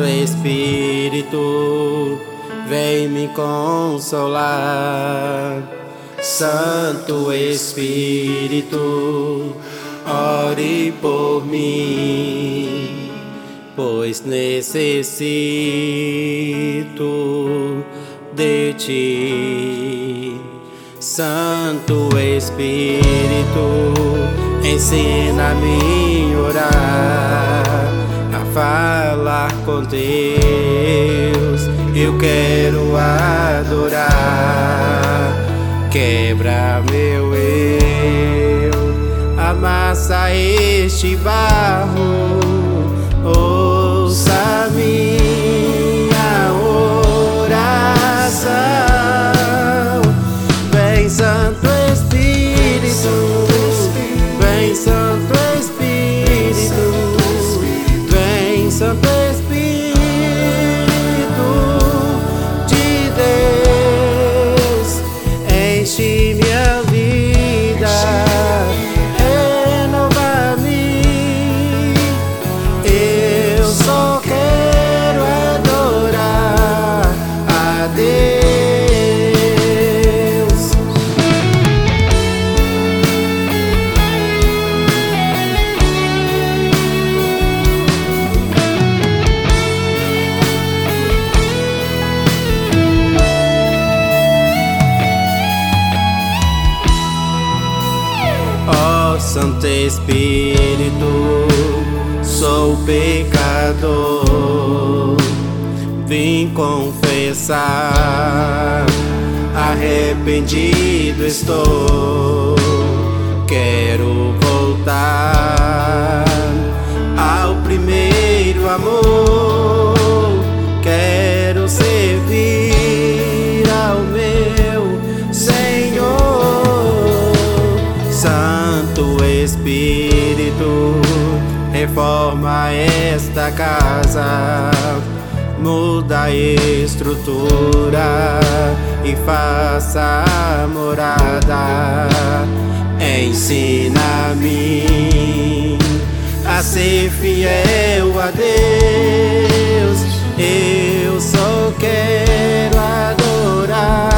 Santo Espírito, vem me consolar. Santo Espírito, ore por mim, pois necessito de ti. Santo Espírito, ensina-me a orar, a falar com Deus. Eu quero adorar. Quebra meu eu, amassa este barro, ouça minha oração. Vem Santo Espírito, vem Santo Espírito, vem Santo Espírito de Deus, enche minha vida, renova-me. Eu só quero adorar a Deus. Ó Santo Espírito, sou pecador, vim confessar, arrependido estou. Quero voltar ao primeiro amor, quero servir ao meu Senhor. Santo Espírito, reforma esta casa, muda a estrutura e faça a morada. Ensina-me a ser fiel a Deus. Eu só quero adorar.